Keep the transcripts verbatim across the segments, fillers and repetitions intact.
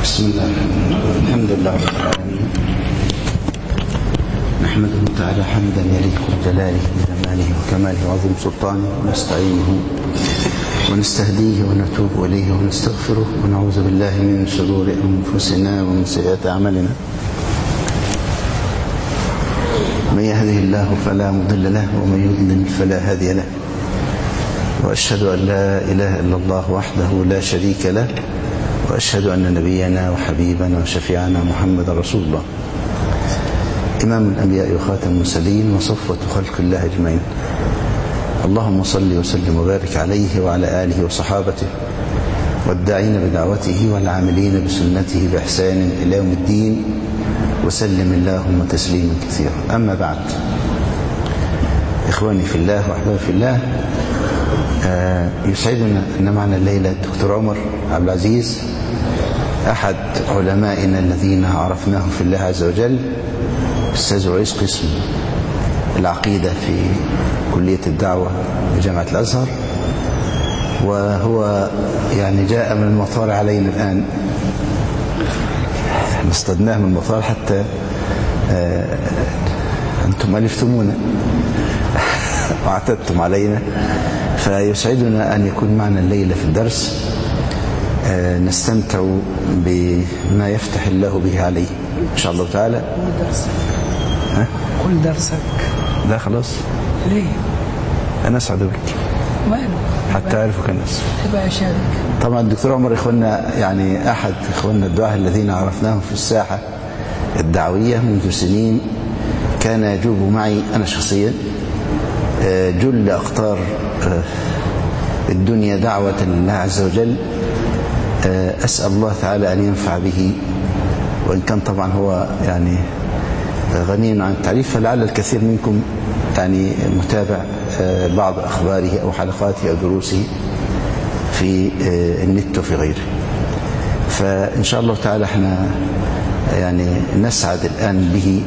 بسم الله الرحمن الرحيم. الحمد لله رب العالمين، نحمده تعالى حمدا يليق بجلاله وجماله وكماله وعظيم سلطانه، ونستعينه ونستهديه ونتوب إليه ونستغفره ونعوذ بالله من شرور أنفسنا ومن سيئات أعمالنا. من يهده الله فلا مضل له ومن يضلل فلا هادي له، وأشهد أن لا إله إلا الله وحده لا شريك له، وأشهد أن نبينا وحبيبنا وشفيعنا محمد رسول الله، إمام الأنبياء وخاتم المرسلين وصفوة خلق الله أجمعين. اللهم صل وسلم وبارك عليه وعلى آله وصحابته والداعين بدعوته والعاملين بسنته بإحسان إلى يوم الدين، وسلم اللهم تسليما كثيرا. أما بعد، إخواني في الله وأحبابي في الله، آه يسعدنا أن معنا الليلة الدكتور عمر عبد العزيز، أحد علمائنا الذين عرفناه في الله عز وجل، أستاذ رئيس قسم العقيدة في كلية الدعوة بجامعة الأزهر، وهو يعني جاء من المطار علينا الآن، اصطدناه من المطار حتى آه أنتم ألفتمونا واعتدتم علينا، فيسعدنا أن يكون معنا الليلة في الدرس، آه نستمتع بما يفتح الله به عليه إن شاء الله تعالى. كل درسك ها؟ كل درسك لا خلاص، ليه؟ أنا أسعد بك ماله حتى أعرفك الناس. تبقى أشارك. طبعا الدكتور عمر إخواننا، يعني أحد إخواننا الدعاة الذين عرفناهم في الساحة الدعوية منذ سنين، كان يجوب معي أنا شخصيا جل أقطار الدنيا دعوة لله عز وجل. أسأل الله تعالى أن ينفع به، وإن كان طبعا هو يعني غني عن التعريف، فلعل الكثير منكم يعني متابع بعض أخباره أو حلقاته أو دروسه في النت وفي غيره. فإن شاء الله تعالى احنا يعني نسعد الآن به،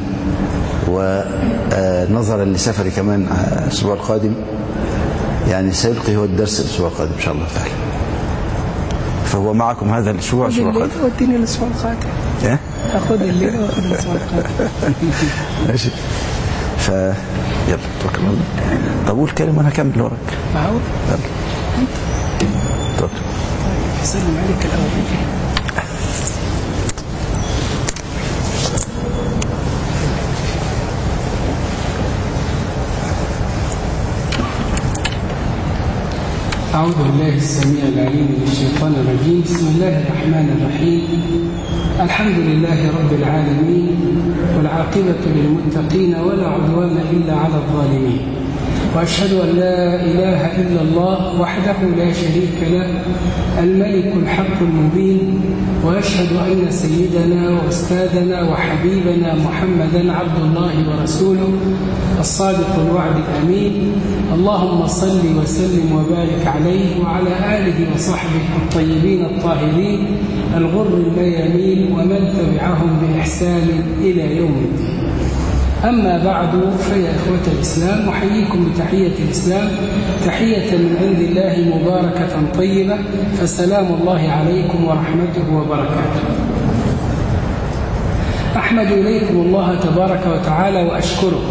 ونظرا لسفري كمان الأسبوع القادم يعني سيلقي هو الدرس الأسبوع القادم إن شاء الله تعالى، فهو معكم هذا الأسبوع الأسبوع القادم. وديني الأسبوع القادم. إيه؟ أخذ الليلة وأخذ الأسبوع القادم. ماشي. ف يلا توكل على الله. طب قول كلمة وأنا هكمل وراك. معقول؟ يلا. توكل. سلم عليك الأول. أعوذ بالله السميع العليم من الشيطان الرجيم. بسم الله الرحمن الرحيم. الحمد لله رب العالمين، والعاقبة للمتقين ولا عدوان إلا على الظالمين، وأشهد أن لا إله إلا الله وحده لا شريك له الملك الحق المبين، وأشهد أن سيدنا وأستاذنا وحبيبنا محمدا عبد الله ورسوله الصادق الوعد الأمين. اللهم صل وسلم وبارك عليه وعلى آله وصحبه الطيبين الطاهرين الغر الميامين، ومن تبعهم بإحسان إلى يوم الدين. أما بعد، فيا إخوة الإسلام، أحييكم بتحية الإسلام، تحية من عند الله مباركة طيبة، فسلام الله عليكم ورحمته وبركاته. أحمد إليكم الله تبارك وتعالى وأشكره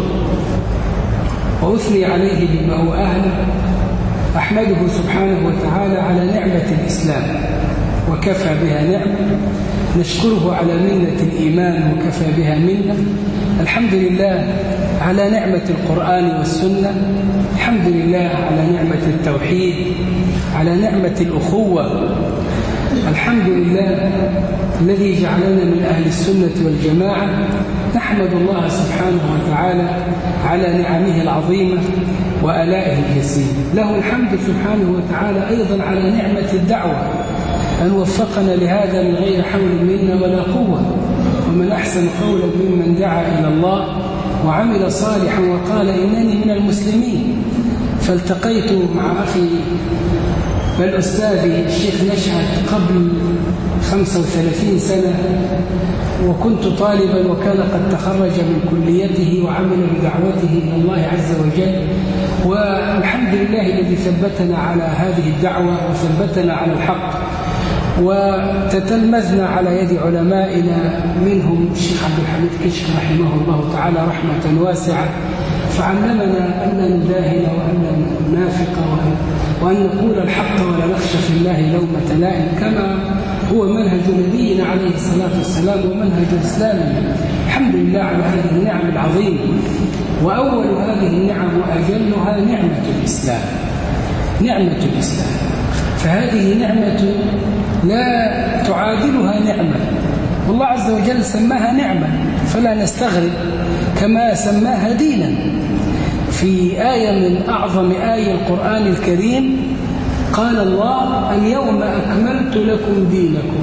وأثني عليه بما هو أهله. أحمده سبحانه وتعالى على نعمة الإسلام وكفى بها نعمة، نشكره على منة الإيمان وكفى بها منة. الحمد لله على نعمة القرآن والسنة، الحمد لله على نعمة التوحيد، على نعمة الأخوة، الحمد لله الذي جعلنا من أهل السنة والجماعة. نحمد الله سبحانه وتعالى على نعمه العظيمة وآلائه الجسيمة. له الحمد سبحانه وتعالى أيضا على نعمة الدعوة، أن وفقنا لهذا من غير حول منا ولا قوة، ومن أحسن قولا ممن دعا إلى الله وعمل صالحا وقال إنني من المسلمين. فالتقيت مع أخي بل أستاذي الشيخ نشأت قبل خمسة وثلاثين سنة، وكنت طالبا وكان قد تخرج من كليته وعمل بدعوته إلى الله عز وجل. والحمد لله الذي ثبتنا على هذه الدعوة وثبتنا على الحق وتتلمذنا على يد علمائنا منهم الشيخ عبد الحميد كشك رحمه الله تعالى رحمة واسعة، فعلمنا أن نداهن وأن ننافق وأن نقول الحق ولا نخشى في الله لومة لائم، كما هو منهج نبينا عليه الصلاة والسلام ومنهج إسلامنا. الحمد لله على هذه النعم العظيمة، وأول هذه النعم وأجلها نعمة الإسلام. نعمة الإسلام، فهذه نعمة لا تعادلها نعمة، والله عز وجل سماها نعمة فلا نستغرب، كما سماها دينا في آية من أعظم آية القرآن الكريم. قال الله: اليوم أكملت لكم دينكم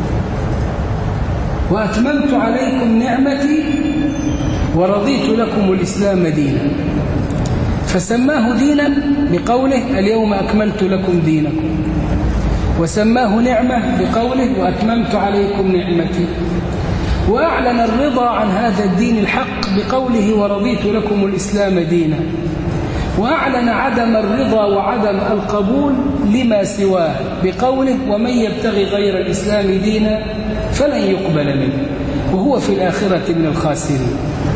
وأتممت عليكم نعمتي ورضيت لكم الإسلام دينا. فسماه دينا بقوله: اليوم أكملت لكم دينكم، وسماه نعمة بقوله: وأتممت عليكم نعمتي. وأعلن الرضا عن هذا الدين الحق بقوله: ورضيت لكم الإسلام دينا. وأعلن عدم الرضا وعدم القبول لما سواه بقوله: ومن يبتغي غير الإسلام دينا فلن يقبل منه وهو في الآخرة من الخاسرين.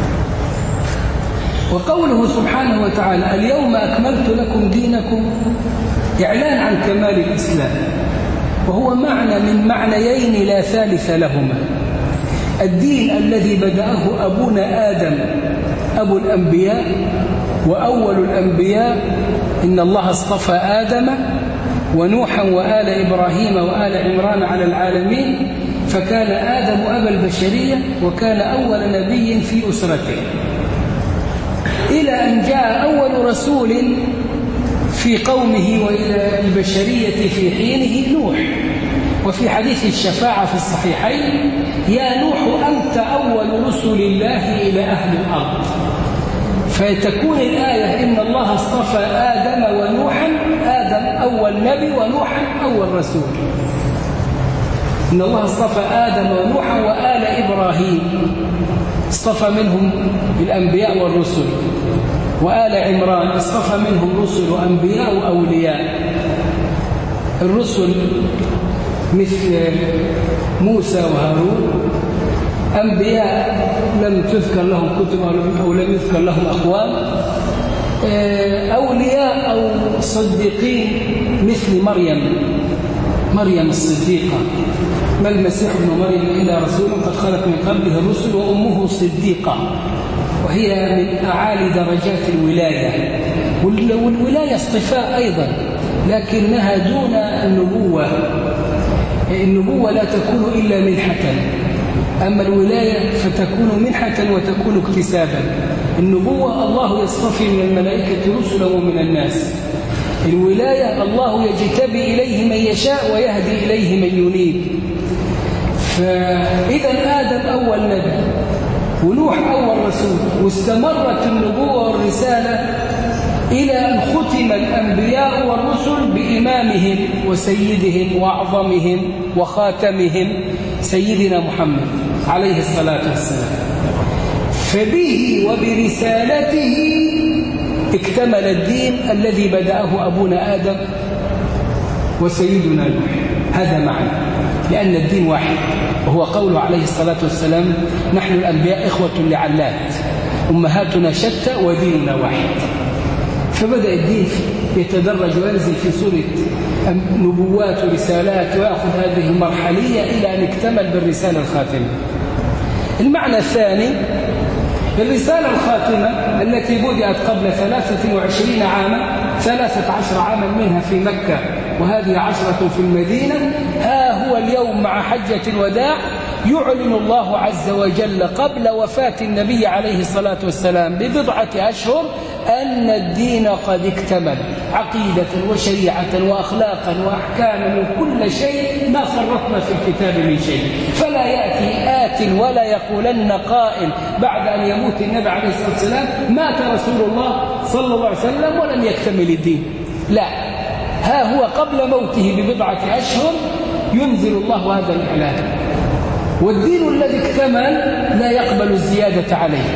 وقوله سبحانه وتعالى: اليوم أكملت لكم دينكم، إعلان عن كمال الإسلام، وهو معنى من معنيين لا ثالث لهما. الدين الذي بدأه أبونا آدم أبو الأنبياء وأول الأنبياء، إن الله اصطفى آدم ونوحا وآل إبراهيم وآل عمران على العالمين، فكان آدم أبا البشرية وكان أول نبي في أسرته، إلى أن جاء أول رسول في قومه وإلى البشرية في حينه نوح. وفي حديث الشفاعة في الصحيحين: يا نوح أنت أول رسل الله إلى أهل الأرض. فتكون الآية: إن الله اصطفى آدم ونوحا، آدم أول نبي ونوحا أول رسول. إن الله اصطفى آدم ونوحا وآل إبراهيم، اصطفى منهم الأنبياء والرسل، وآل عمران اصطفى منهم رسل وأنبياء وأولياء. الرسل مثل موسى وهارون، أنبياء لم تذكر لهم كتب أو لم يذكر لهم أقوام، أولياء أو صديقين مثل مريم مريم الصديقة. ما المسيح ابن مريم إلا رسول قد خلت من قبله الرسل وأمه صديقة، وهي من أعالي درجات الولاية. والولاية اصطفاء أيضا، لكنها دون النبوة. النبوة لا تكون إلا منحة، أما الولاية فتكون منحة وتكون اكتسابا. النبوة الله يصطفي من الملائكة رسلا ومن الناس. الولاية الله يجتبي إليه من يشاء ويهدي إليه من ينيب. فإذا آدم أول نبي ونوح أول رسول، واستمرت النبوة والرسالة إلى أن ختم الأنبياء والرسل بإمامهم وسيدهم وأعظمهم وخاتمهم سيدنا محمد عليه الصلاة والسلام. فبه وبرسالته اكتمل الدين الذي بدأه أبونا آدم وسيدنا نوح. هذا معنى، لأن الدين واحد، وهو قوله عليه الصلاة والسلام: نحن الأنبياء إخوة لعلات، أمهاتنا شتى وديننا واحد. فبدأ الدين يتدرج وينزل في صورة نبوات ورسالات، ويأخذ هذه المرحلية إلى أن اكتمل بالرسالة الخاتمة. المعنى الثاني: الرسالة الخاتمة التي بدأت قبل ثلاثة وعشرين عاما، ثلاثة عشر عاما منها في مكة وهذه عشرة في المدينة. ها هو اليوم مع حجة الوداع يعلن الله عز وجل قبل وفاة النبي عليه الصلاة والسلام ببضعة أشهر أن الدين قد اكتمل، عقيدة وشريعة وأخلاقا وأحكاما وكل شيء، ما فرطنا في الكتاب من شيء. فلا يأتي آت ولا يقولن قائل بعد أن يموت النبي عليه الصلاة والسلام: مات رسول الله صلى الله عليه وسلم ولم يكتمل الدين. لا، ها هو قبل موته ببضعة أشهر ينزل الله هذا الإعلان. والدين الذي اكتمل لا يقبل الزيادة عليه،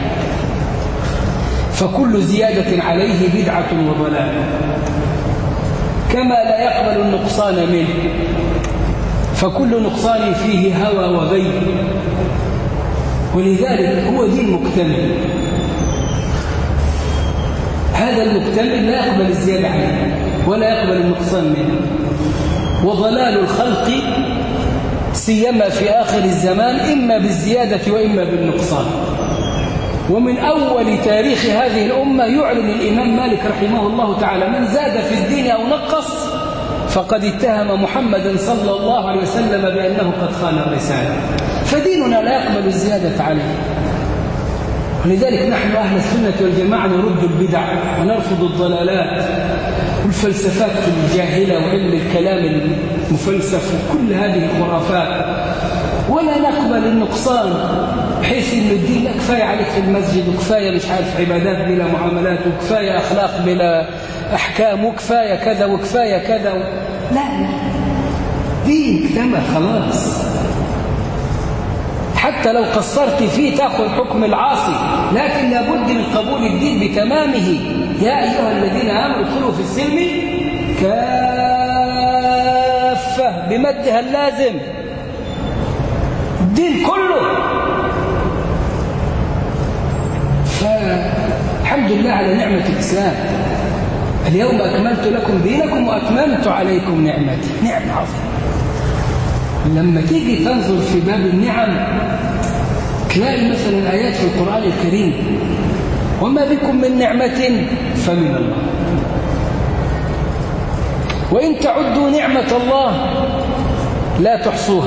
فكل زيادة عليه بدعة وضلال، كما لا يقبل النقصان منه. فكل نقصان فيه هوى وغي، ولذلك هو دين مكتمل. هذا المكتمل لا يقبل الزيادة عليه ولا يقبل النقصان منه. وضلال الخلق سيما في آخر الزمان إما بالزيادة وإما بالنقصان. ومن أول تاريخ هذه الأمة يعلن الإمام مالك رحمه الله تعالى: من زاد في الدين أو نقص فقد اتهم محمدا صلى الله عليه وسلم بأنه قد خان الرسالة. فديننا لا يقبل الزيادة عليه. ولذلك نحن أهل السنة والجماعة نرد البدع ونرفض الضلالات والفلسفات الجاهلة وعلم الكلام المفلسف وكل هذه الخرافات، ولا نقبل النقصان بحيث إن الدين كفاية عليك في المسجد، وكفاية مش عارف عبادات بلا معاملات، وكفاية أخلاق بلا أحكام، وكفاية كذا وكفاية كذا. لا لا، دين اكتمل خلاص. حتى لو قصرت فيه تأخذ حكم العاصي، لكن لابد من قبول الدين بتمامه. يا أيها الذين آمنوا ادخلوا في السلم كافة بمدها اللازم، الدين كله. فالحمد لله على نعمة الإسلام. اليوم أكملت لكم دينكم وأتممت عليكم نعمتي. نعمة عظيمة. لما تيجي تنظر في باب النعم تلاقي مثلا آيات في القرآن الكريم: وما بكم من نعمة فمن الله، وإن تعدوا نعمة الله لا تحصوها.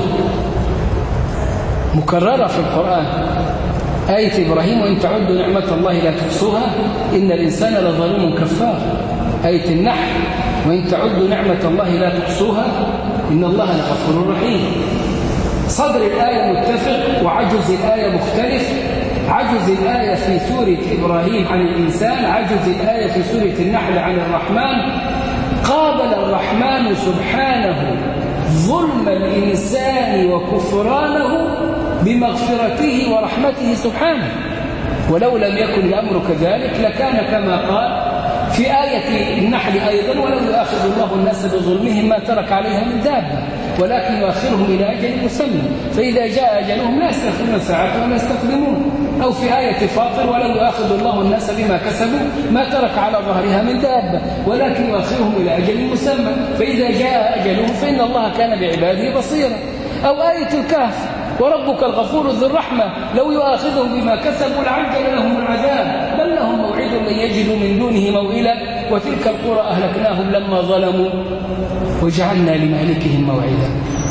مكررة في القرآن آية إبراهيم: وإن تعدوا نعمة الله لا تحصوها إن الإنسان لظلوم كفار. آية النحل: وإن تعدوا نعمة الله لا تحصوها إن الله لغفور رحيم. صدر الآية متفق وعجز الآية مختلف. عجز الآية في سورة إبراهيم عن الإنسان، عجز الآية في سورة النحل عن الرحمن. قابل الرحمن سبحانه ظلم الإنسان وكفرانه بمغفرته ورحمته سبحانه، ولو لم يكن الأمر كذلك لكان كما قال في آية النحل أيضا: ولو يؤاخذ الله الناس بظلمهم ما ترك عليها من دابة ولكن يؤخرهم إلى أجل مسمى فإذا جاء أجلهم لا يستأخرون ساعة ولا يستقدمون. أو في آية فاطر: ولو يؤاخذ الله الناس بما كسبوا ما ترك على ظهرها من دابة ولكن يؤخرهم إلى أجل مسمى فإذا جاء أجلهم فإن الله كان بعباده بصيرا. أو آية الكهف: وربك الغفور ذو الرحمة لو يؤاخذهم بما كسبوا لعجل لهم العذاب بل لهم موعد لن يجدوا من دونه موئلا وتلك القرى أهلكناهم لما ظلموا وجعلنا لمهلكهم موعدا.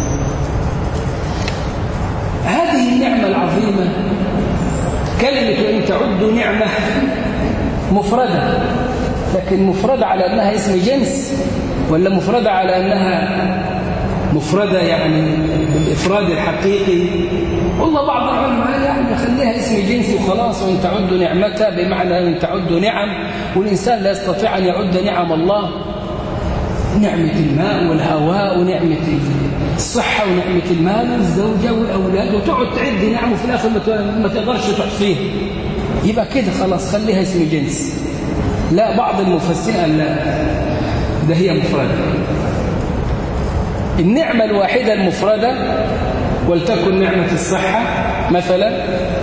هذه النعمة العظيمة كلمة وإن تعدوا نعمة مفردة، لكن مفردة على أنها اسم جنس ولا مفردة على أنها مفردة يعني بالإفراد الحقيقي؟ والله بعض العلماء يعني خليها اسم جنس وخلاص. وإن تعدوا نعمته بمعنى أن تعدوا نعم، والإنسان لا يستطيع أن يعد نعم الله. نعمة الماء والهواء ونعمة الصحة ونعمة المال والزوجة والأولاد، وتقعد تعد نعم وفي الآخر ما تقدرش تحصيها، يبقى كده خلاص خليها اسم جنس. لا، بعض المفسرين قال لا، ده هي مفردة. النعمة الواحدة المفردة ولتكن نعمة الصحة مثلا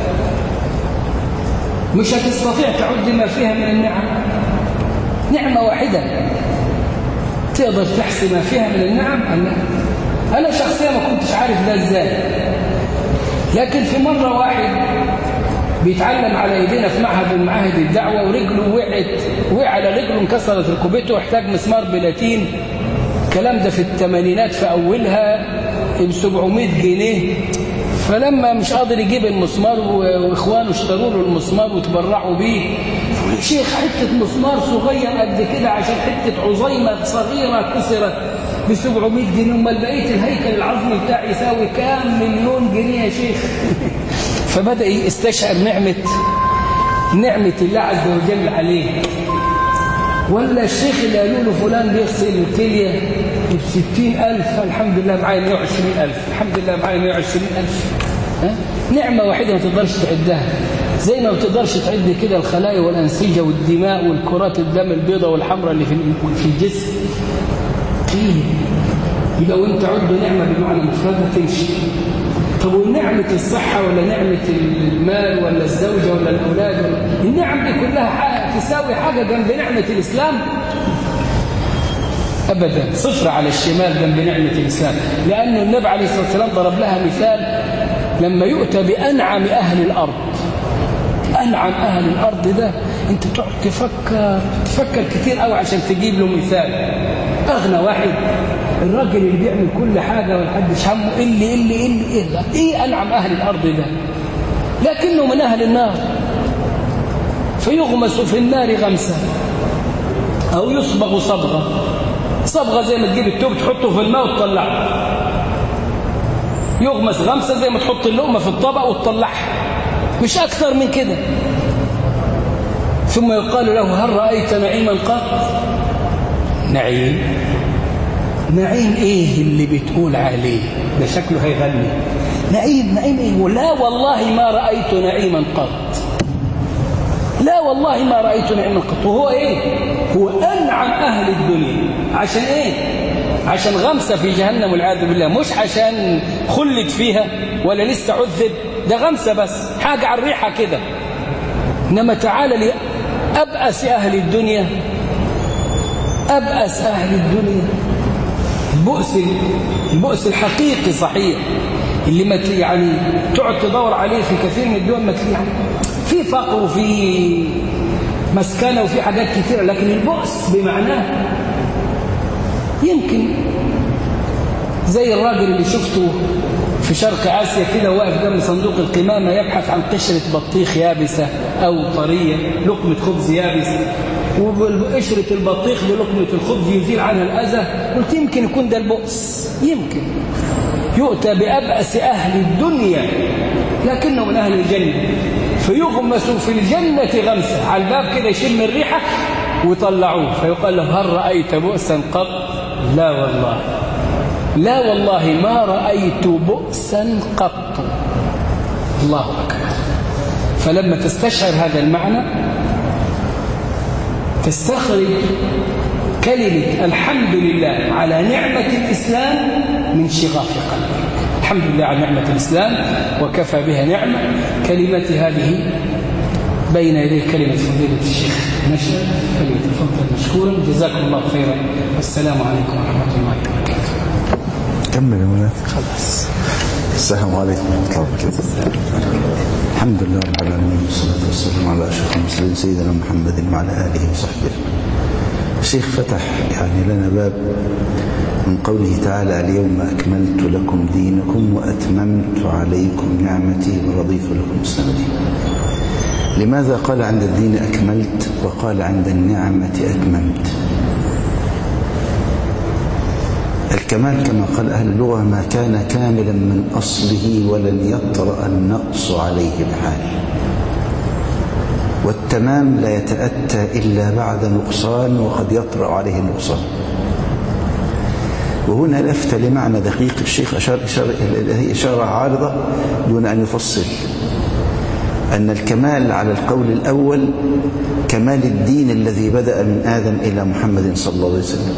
مش هتستطيع تعد ما فيها من النعم. نعمة واحدة تقدر تحصي ما فيها من النعم؟ أنا أنا شخصيا ما كنتش عارف ده إزاي، لكن في مرة واحد بيتعلم على ايدينا في معهد من معاهد الدعوة ورجله وقعت، وقع على رجله انكسرت ركبته واحتاج مسمار بلاتين. الكلام ده في الثمانينات في أولها ب سبعمائة جنيه. فلما مش قادر يجيب المسمار واخوانه اشتروا له المسمار وتبرعوا بيه، يا شيخ حته مسمار صغير قد كده عشان حته عظيمه صغيره كسرت ب سبعمائة جنيه، امال بقيه الهيكل العظمي بتاعي يساوي كام مليون جنيه يا شيخ؟ فبدا يستشعر نعمه نعمه الله عز وجل عليه. ولا الشيخ اللي قالوا له فلان بيغسل الكليه بستين ألف، الحمد لله معايا مئة وعشرين ألف، الحمد لله معايا مئة وعشرين ألف. نعمة واحدة ما تقدرش تعدها، زي ما ما تقدرش تعد كده الخلايا والأنسجة والدماء والكرات الدم البيضاء والحمراء اللي في الجسم. لو انت عدوا نعمة بمعنى مفردة تمشي. طب ونعمة الصحة ولا نعمة المال ولا الزوجة ولا الأولاد ولا النعم دي كلها حاجة تساوي حاجة جنب نعمة الإسلام؟ أبدا، صفر على الشمال جنب نعمة الإسلام. لأن النبي عليه الصلاة والسلام ضرب لها مثال لما يؤتى بأنعم أهل الأرض. أنعم أهل الأرض ده أنت تقعد تفكر تفكر كتير قوي عشان تجيب له مثال. أغنى واحد الراجل اللي بيعمل كل حاجة والحدش همه إلي إلي إلي إيه إيه أنعم أهل الأرض ده؟ لكنه من أهل النار فيغمس في النار غمسة أو يصبغ صبغة. صبغة زي ما تجيب التوب تحطه في الماء وتطلعه. يغمس غمسة زي ما تحط اللقمة في الطبق وتطلعها، مش أكثر من كده. ثم يقال له هل رأيت نعيما قط؟ نعيم؟ نعيم إيه اللي بتقول عليه ده؟ شكله هيغني. نعيم نعيم إيه؟ لا والله ما رأيت نعيما قط. لا والله ما رأيت نعيما قط. وهو إيه؟ هو أنعم أهل الدنيا. عشان إيه؟ عشان غمسة في جهنم والعياذ بالله، مش عشان خلد فيها ولا لسه عذب. ده غمسة بس، حاجة على الريحة كده. إنما تعالى لي أبأس أهل الدنيا، أبأس أهل الدنيا البؤس البؤس الحقيقي صحيح اللي ما يعني تقعد تدور عليه في كثير من الدول. ما يعني في فقر وفي مسكنة وفي حاجات كثيرة، لكن البؤس بمعناه يمكن زي الراجل اللي شفته في شرق آسيا كده واقف جنب صندوق القمامة يبحث عن قشرة بطيخ يابسة أو طرية، لقمة خبز يابس، وقشرة البطيخ بلقمة الخبز يزيل عنها الأذى. قلت يمكن يكون ده البؤس. يمكن يؤتى بأبأس أهل الدنيا لكنه من أهل الجنة فيغمس في الجنة غمسة على الباب كده يشم الريحة ويطلعوه فيقال له هل رأيت بؤسا قط؟ لا والله، لا والله ما رأيت بؤسا قط. الله أكبر. فلما تستشعر هذا المعنى تستخرج كلمة الحمد لله على نعمة الإسلام من شغاف قلبك. الحمد لله على نعمة الإسلام وكفى بها نعمة. كلمتي هذه بين يدي كلمة فضيلة الشيخ نشأ، فليتفضل مشكورا. جزاكم الله خيرا، والسلام عليكم ورحمة الله وبركاته. كمل يا مولانا. خلاص. السلام عليكم ورحمة الله وبركاته. الحمد لله رب العالمين والصلاة والسلام على أشرف المرسلين سيدنا محمد وعلى آله وصحبه. الشيخ فتح يعني لنا باب من قوله تعالى اليوم أكملت لكم دينكم وأتممت عليكم نعمتي ورضيت لكم الإسلام دينا. لماذا قال عند الدين أكملت وقال عند النعمة أتممت؟ الكمال كما قال أهل اللغة ما كان كاملا من أصله ولن يطرأ النقص عليه بحال، والتمام لا يتأتى إلا بعد نقصان وقد يطرأ عليه النقصان. وهنا لفت لمعنى دقيق الشيخ أشار إشارة عارضة دون أن يفصل، أن الكمال على القول الأول كمال الدين الذي بدأ من آدم إلى محمد صلى الله عليه وسلم.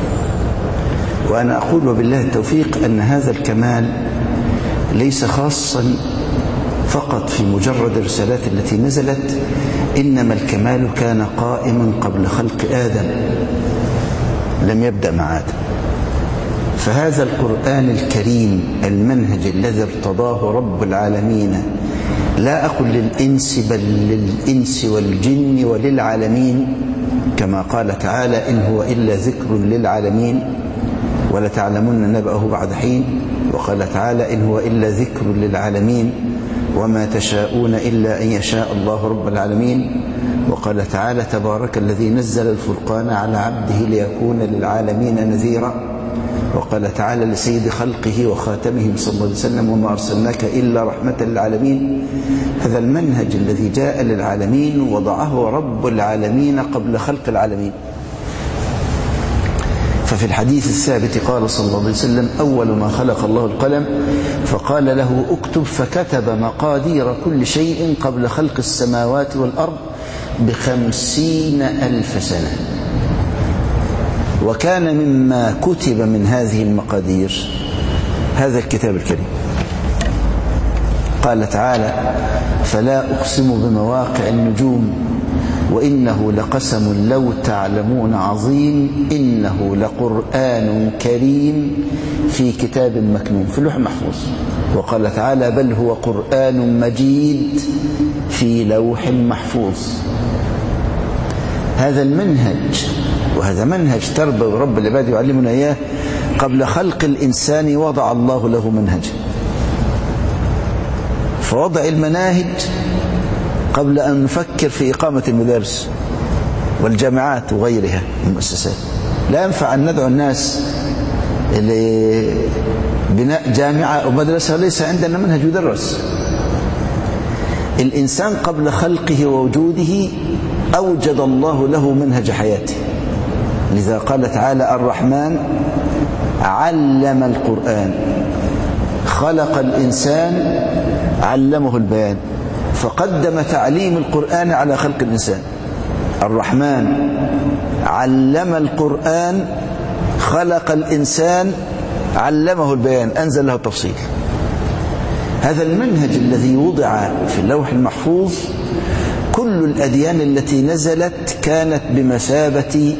وأنا أقول وبالله التوفيق أن هذا الكمال ليس خاصا فقط في مجرد الرسالات التي نزلت، إنما الكمال كان قائما قبل خلق آدم، لم يبدأ مع آدم. فهذا القرآن الكريم المنهج الذي ارتضاه رب العالمين، لا أقل للإنس بل للإنس والجن وللعالمين، كما قال تعالى إن هو إلا ذكر للعالمين ولتعلمن نبأه بعد حين. وقال تعالى إن هو إلا ذكر للعالمين وما تشاءون إلا أن يشاء الله رب العالمين. وقال تعالى تبارك الذي نزل الفرقان على عبده ليكون للعالمين نذيرا. وقال تعالى لسيد خلقه وخاتمهم صلى الله عليه وسلم وما أرسلناك إلا رحمة للعالمين. هذا المنهج الذي جاء للعالمين وضعه رب العالمين قبل خلق العالمين. ففي الحديث الثابت قال صلى الله عليه وسلم أول ما خلق الله القلم فقال له اكتب، فكتب مقادير كل شيء قبل خلق السماوات والأرض بخمسين ألف سنة. وكان مما كتب من هذه المقادير هذا الكتاب الكريم. قال تعالى: فلا أقسم بمواقع النجوم وإنه لقسم لو تعلمون عظيم إنه لقرآن كريم في كتاب مكنون في اللوح المحفوظ. وقال تعالى: بل هو قرآن مجيد في لوح محفوظ. هذا المنهج، وهذا منهج تربوي رب العباد يعلمنا إياه. قبل خلق الإنسان وضع الله له منهجا، فوضع المناهج قبل أن نفكر في إقامة المدارس والجامعات وغيرها من المؤسسات. لا ينفع أن ندعو الناس لبناء جامعة أو مدرسة ليس عندنا منهج يدرس. الإنسان قبل خلقه ووجوده أوجد الله له منهج حياته. لذا قال تعالى: الرحمن علم القرآن خلق الإنسان علمه البيان، فقدم تعليم القرآن على خلق الإنسان. الرحمن علم القرآن خلق الإنسان علمه البيان، أنزل له التفصيل. هذا المنهج الذي وضع في اللوح المحفوظ. كل الأديان التي نزلت كانت بمثابة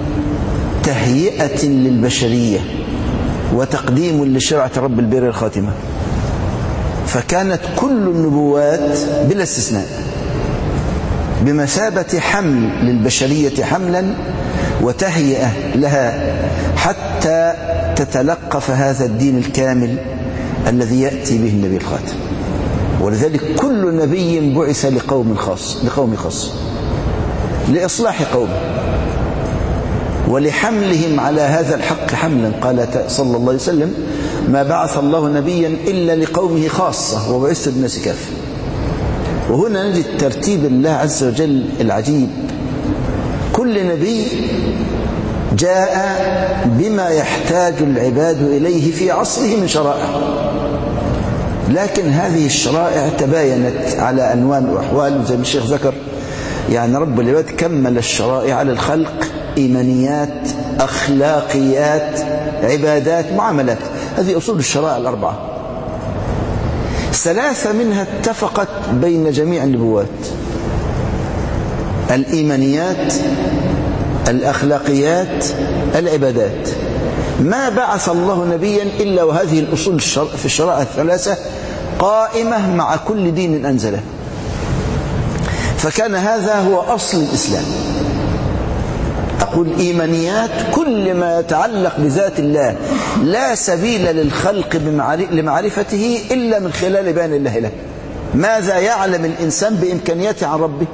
تهيئة للبشرية وتقديم لشرعة رب البر الخاتمة. فكانت كل النبوات بلا استثناء بمثابة حمل للبشرية حملا وتهيئة لها حتى تتلقف هذا الدين الكامل الذي يأتي به النبي الخاتم. ولذلك كل نبي بعث لقوم خاص لقوم خاص لإصلاح قومه ولحملهم على هذا الحق حملا. قال صلى الله عليه وسلم: ما بعث الله نبيا إلا لقومه خاصة وبعثت بالناس كافة. وهنا نجد ترتيب الله عز وجل العجيب. كل نبي جاء بما يحتاج العباد إليه في عصره من شرائع، لكن هذه الشرائع تباينت على أنواع وأحوال. زي ما الشيخ ذكر، يعني رب العباد كمل الشرائع على الخلق: إيمانيات، أخلاقيات، عبادات، معاملات. هذه أصول الشرائع الأربعة. ثلاثة منها اتفقت بين جميع النبوات: الإيمانيات، الأخلاقيات، العبادات. ما بعث الله نبيا إلا وهذه الأصول في الشرائع الثلاثة قائمة مع كل دين أنزله. فكان هذا هو أصل الإسلام. أقول إيمانيات، كل ما يتعلق بذات الله لا سبيل للخلق لمعرفته إلا من خلال بيان الله له. ماذا يعلم الإنسان بإمكانياته عن ربه؟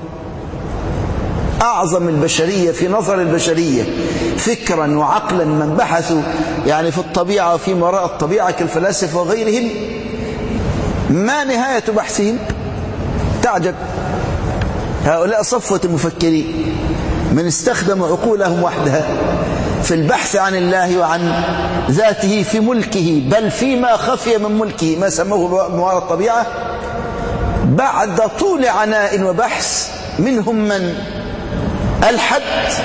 أعظم البشرية في نظر البشرية فكرا وعقلا من بحثوا يعني في الطبيعة وفي وراء الطبيعة كالفلاسفة وغيرهم، ما نهاية بحثهم؟ تعجب. هؤلاء صفوة المفكرين من استخدموا عقولهم وحدها في البحث عن الله وعن ذاته في ملكه، بل فيما خفي من ملكه ما سموه ما وراء الطبيعة. بعد طول عناء وبحث منهم من ألحد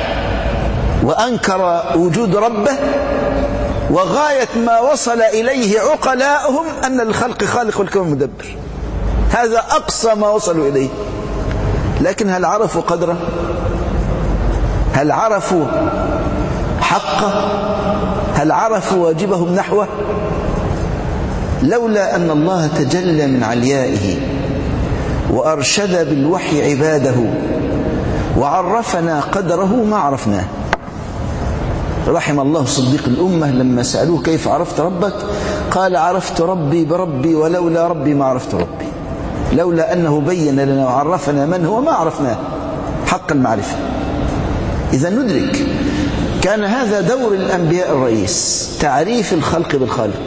وأنكر وجود ربه، وغاية ما وصل إليه عقلاؤهم أن الخلق خالق والكون مدبر. هذا أقصى ما وصلوا إليه. لكن هل عرفوا قدره؟ هل عرفوا حقه؟ هل عرفوا واجبهم نحوه؟ لولا أن الله تجلى من عليائه وأرشد بالوحي عباده وعرفنا قدره ما عرفناه. رحم الله صديق الأمة لما سألوه: كيف عرفت ربك؟ قال: عرفت ربي بربي ولولا ربي ما عرفت ربي. لولا أنه بين لنا وعرفنا من هو ما عرفناه حق المعرفة. إذا ندرك كان هذا دور الأنبياء الرئيس: تعريف الخلق بالخالق،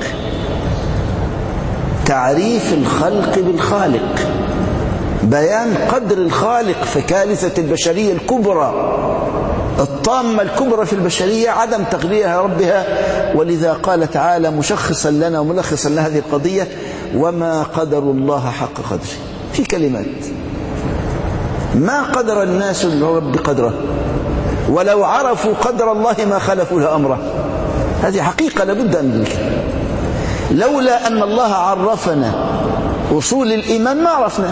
تعريف الخلق بالخالق، بيان قدر الخالق في كارثة البشرية الكبرى، الطامة الكبرى في البشرية عدم تقديرها ربها. ولذا قال تعالى مشخصا لنا وملخصا لهذه القضية: وما قدر الله حق قدره. في كلمات: ما قدر الناس لرب قدره، ولو عرفوا قدر الله ما خلفوا له أمره. هذه حقيقة لابد أن ندركها. لولا أن الله عرفنا أصول الإيمان ما عرفنا.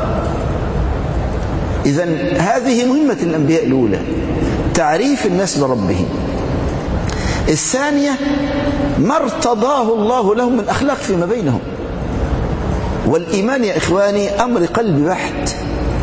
إذن هذه مهمة الأنبياء الأولى، تعريف الناس بربهم. الثانية ما ارتضاه الله لهم من أخلاق فيما بينهم. والإيمان يا إخواني أمر قلب بحت،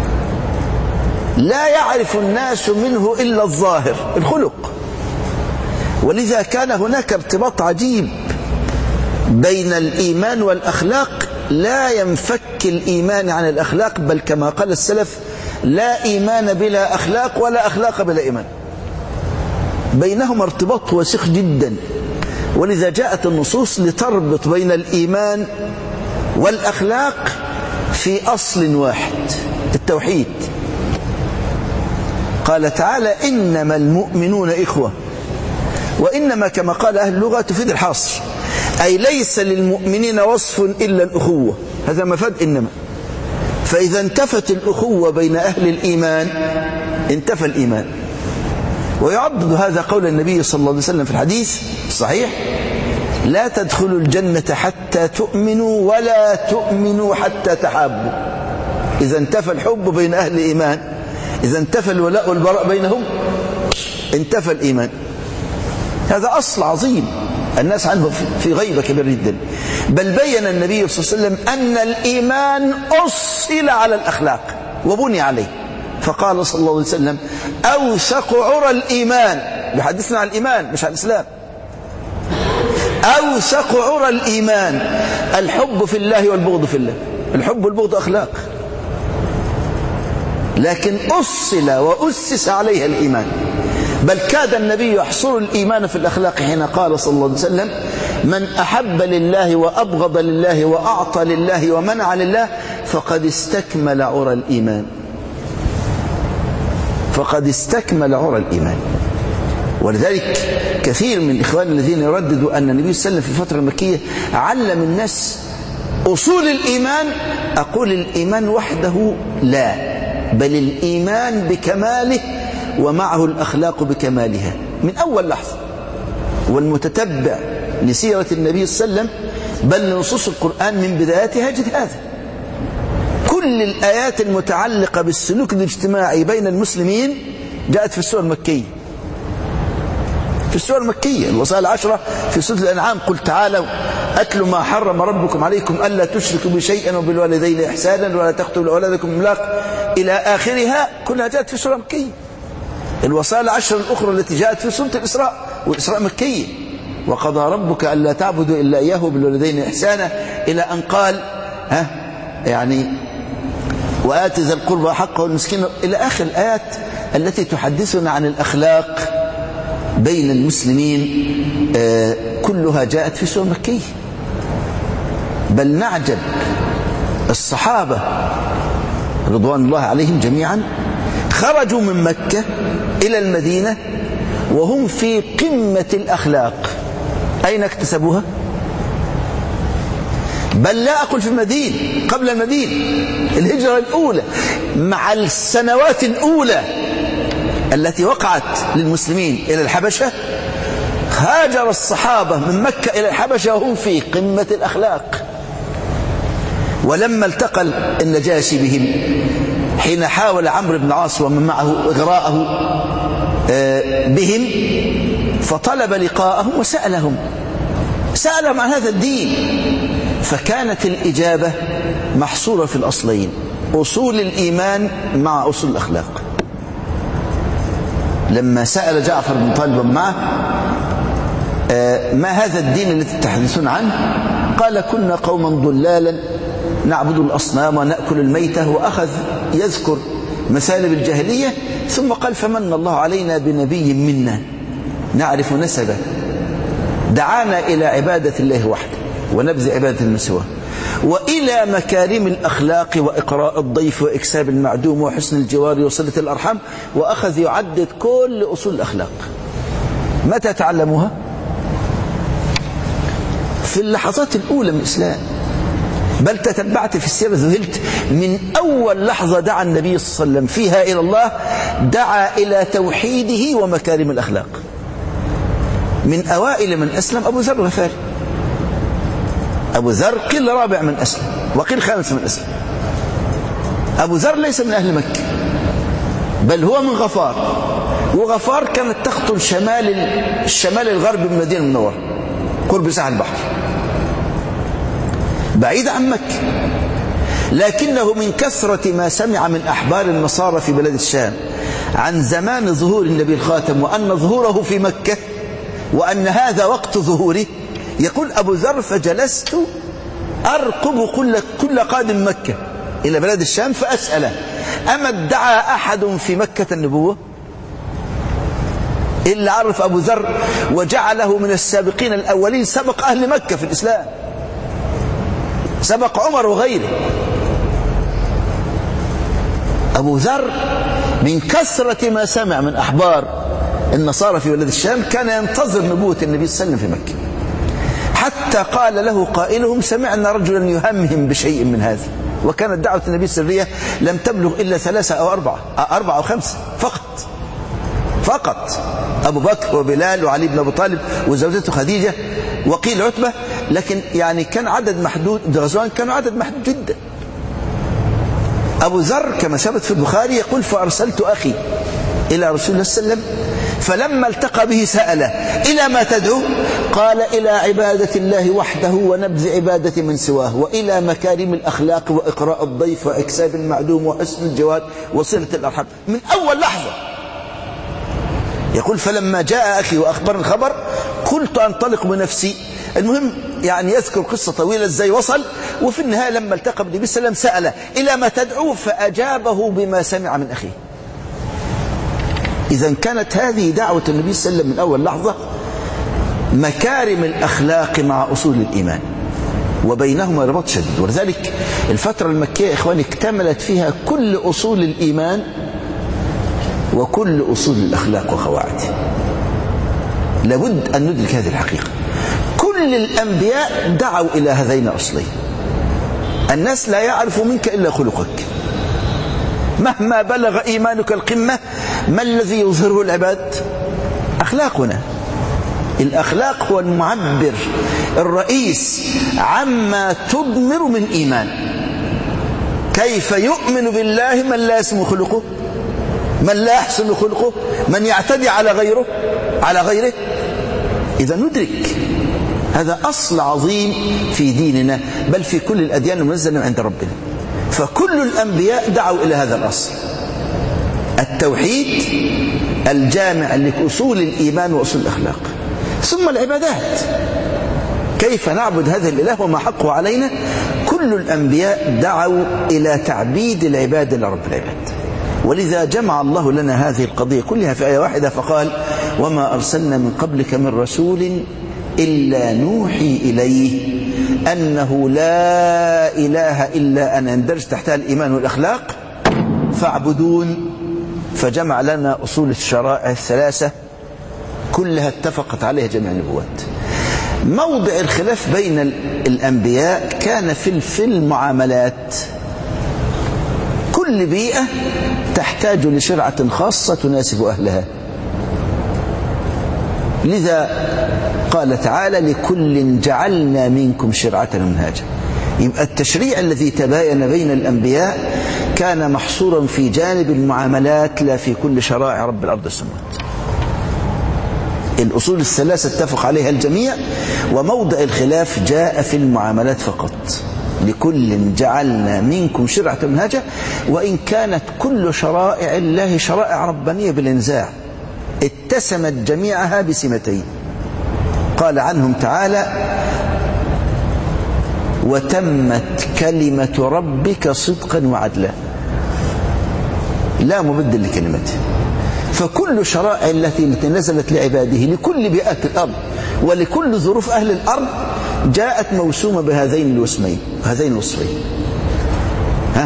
لا يعرف الناس منه إلا الظاهر، الخلق. ولذا كان هناك ارتباط عجيب بين الإيمان والأخلاق، لا ينفك الإيمان عن الأخلاق، بل كما قال السلف: لا إيمان بلا أخلاق ولا أخلاق بلا إيمان. بينهما ارتباط وثيق جدا. ولذا جاءت النصوص لتربط بين الإيمان والأخلاق في أصل واحد، التوحيد. قال تعالى: إنما المؤمنون إخوة. وإنما كما قال أهل اللغة تفيد الحصر، أي ليس للمؤمنين وصف إلا الأخوة. هذا مفاد إنما. فإذا انتفت الأخوة بين أهل الإيمان انتفى الإيمان. ويعضد هذا قول النبي صلى الله عليه وسلم في الحديث الصحيح: لا تدخلوا الجنة حتى تؤمنوا ولا تؤمنوا حتى تحابوا. إذا انتفى الحب بين أهل الإيمان، إذا انتفى الولاء والبراء بينهم، انتفى الإيمان. هذا أصل عظيم الناس عنه في غيبة كبير جدا. بل بين النبي صلى الله عليه وسلم أن الإيمان أصل على الأخلاق وبني عليه. فقال صلى الله عليه وسلم: أوثق عرى الإيمان، يحدثنا عن الإيمان مش عن الإسلام. أوثق عرى الإيمان الحب في الله والبغض في الله. الحب والبغض أخلاق، لكن أصل وأسس عليها الإيمان. بل كاد النبي يحصر الإيمان في الأخلاق حين قال صلى الله عليه وسلم: من أحب لله وأبغض لله وأعطى لله ومنع لله فقد استكمل عرى الإيمان. فقد استكمل عرى الإيمان. ولذلك كثير من الإخوان الذين يرددوا أن النبي صلى الله عليه وسلم في الفترة المكية علم الناس أصول الإيمان، أقول الإيمان وحده لا، بل الإيمان بكماله ومعه الأخلاق بكمالها من أول لحظة. والمتتبع لسيرة النبي صلى الله عليه وسلم بل لنصوص القرآن من بداياتها يجد هذا. كل الآيات المتعلقة بالسلوك الاجتماعي بين المسلمين جاءت في السورة المكية. في السورة المكية الوصايا العشرة في سورة الأنعام: قل تعالوا أتلوا ما حرم ربكم عليكم ألا تشركوا بشيئا وبالوالدين إحسانا ولا تقتلوا أولادكم إملاق إلى آخرها، كلها جاءت في السورة المكية. الوصايا العشر الأخرى التي جاءت في سورة الإسراء، والإسراء مكية: وقضى ربك ألا تعبدوا إلا إياه بالوالدين إحسانا، إلى أن قال ها يعني وآت ذا القربى حقه والمسكين، إلى آخر الآيات التي تحدثنا عن الأخلاق بين المسلمين. آه كلها جاءت في سورة مكية. بل نعجب الصحابة رضوان الله عليهم جميعا خرجوا من مكة إلى المدينة وهم في قمة الأخلاق. أين اكتسبوها؟ بل لا أقول في المدينة، قبل المدينة، الهجرة الأولى مع السنوات الأولى التي وقعت للمسلمين إلى الحبشة، هاجر الصحابة من مكة إلى الحبشة وهم في قمة الأخلاق. ولما التقى النجاشي بهم حين حاول عمرو بن العاص ومن معه إغراءه بهم، فطلب لقاءهم وسألهم سألهم عن هذا الدين، فكانت الإجابة محصورة في الأصلين: أصول الإيمان مع أصول الأخلاق. لما سأل جعفر بن طالب معه: ما هذا الدين الذي تتحدثون عنه؟ قال: كنا قوما ضلالا نعبد الأصنام ونأكل الميتة، وأخذ يذكر مثالب الجاهلية، ثم قال: فمن الله علينا بنبي منا نعرف نسبه دعانا إلى عبادة الله وحده ونبذ عبادة من سواه، وإلى مكارم الأخلاق وإقراء الضيف وإكساب المعدوم وحسن الجوار وصلة الأرحام، وأخذ يعدد كل أصول الأخلاق. متى تعلموها؟ في اللحظات الأولى من الإسلام. بل تتبعت في السيرة ذهلت من أول لحظة دعا النبي صلى الله عليه وسلم فيها إلى الله دعا إلى توحيده ومكارم الأخلاق. من أوائل من أسلم أبو ذر الغفاري. أبو ذر قيل رابع من أسلم وقيل خامس من أسلم. أبو ذر ليس من أهل مكة بل هو من غفار، وغفار كانت تخطر شمال الشمال الغربي من المدينة المنورة قرب ساحل البحر، بعيد عن مكة، لكنه من كثرة ما سمع من أحبار النصارى في بلاد الشام عن زمان ظهور النبي الخاتم وأن ظهوره في مكة وأن هذا وقت ظهوره، يقول أبو ذر فجلست أرقب كل كل قادم مكة إلى بلاد الشام فأسأله أما ادعى أحد في مكة النبوة؟ إلا عرف أبو ذر وجعله من السابقين الأولين، سبق أهل مكة في الإسلام، سبق عمر وغيره. أبو ذر من كثرة ما سمع من أحبار النصارى في بلاد الشام كان ينتظر نبوة النبي صلى الله عليه وسلم في مكة، حتى قال له قائلهم سمعنا رجلا يهمهم بشيء من هذا، وكانت دعوة النبي السرية لم تبلغ إلا ثلاثة أو أربعة أربعة أو خمسة فقط فقط أبو بكر وبلال وعلي بن أبي طالب وزوجته خديجة وقيل عتبة، لكن يعني كان عدد محدود، غزوان كانوا عدد محدود جدا. أبو ذر كما ثبت في البخاري يقول فأرسلت أخي إلى رسول الله صلى الله عليه وسلم فلما التقى به سأله إلى ما تدعو؟ قال إلى عبادة الله وحده ونبذ عبادة من سواه، وإلى مكارم الأخلاق وإقراء الضيف وإكساب المعدوم وحسن الجواد وصلة الأرحام. من أول لحظة يقول فلما جاء أخي وأخبر الخبر قلت أنطلق بنفسي. المهم يعني يذكر قصة طويلة ازاي وصل، وفي النهاية لما التقى بالنبي صلى الله عليه وسلم سأله إلى ما تدعو؟ فأجابه بما سمع من أخيه. إذا كانت هذه دعوة النبي صلى الله عليه وسلم من أول لحظة، مكارم الأخلاق مع أصول الإيمان وبينهما رباط شديد. ولذلك الفترة المكية إخواني اكتملت فيها كل أصول الإيمان وكل أصول الأخلاق وقواعدها. لابد أن ندرك هذه الحقيقة. كل الأنبياء دعوا إلى هذين الأصلين. الناس لا يعرف منك إلا خلقك، مهما بلغ إيمانك القمة ما الذي يظهره العباد؟ أخلاقنا. الأخلاق هو المعبر الرئيس عما تضمر من إيمان. كيف يؤمن بالله من لا يسمو خلقه، من لا يحسن خلقه، من يعتدي على غيره على غيره؟ إذا ندرك هذا أصل عظيم في ديننا بل في كل الأديان المنزلة عند ربنا. فكل الأنبياء دعوا إلى هذا الأصل، التوحيد الجامع لأصول الإيمان وأصول الأخلاق. ثم العبادات، كيف نعبد هذا الإله وما حقه علينا. كل الأنبياء دعوا إلى تعبيد العباد لرب العباد، ولذا جمع الله لنا هذه القضية كلها في آية واحدة فقال وما أرسلنا من قبلك من رسول إلا نوحي إليه أنه لا إله إلا أنا، يندرج تحتها الإيمان والأخلاق، فاعبدون. فجمع لنا أصول الشرائع الثلاثة كلها اتفقت عليها جميع النبوات. موضع الخلاف بين الأنبياء كان في في المعاملات. كل بيئة تحتاج لشرعة خاصة تناسب أهلها، لذا قال تعالى لكل جعلنا منكم شرعة ومنهاجا. يبقى التشريع الذي تباين بين الأنبياء كان محصورا في جانب المعاملات لا في كل شرائع رب الأرض والسماوات. الأصول الثلاثة اتفق عليها الجميع، وموضع الخلاف جاء في المعاملات فقط. لكل جعلنا منكم شرعة ومنهاجا، وإن كانت كل شرائع الله شرائع ربانية بالإنزاع اتسمت جميعها بسمتين. قال عنهم تعالى وتمت كلمة ربك صدقا وعدلا، لا مبدل لكلمته. فكل شرائع التي نزلت لعباده لكل بيئات الأرض ولكل ظروف أهل الأرض جاءت موسومة بهذين الوصفين هذين الوصفين ها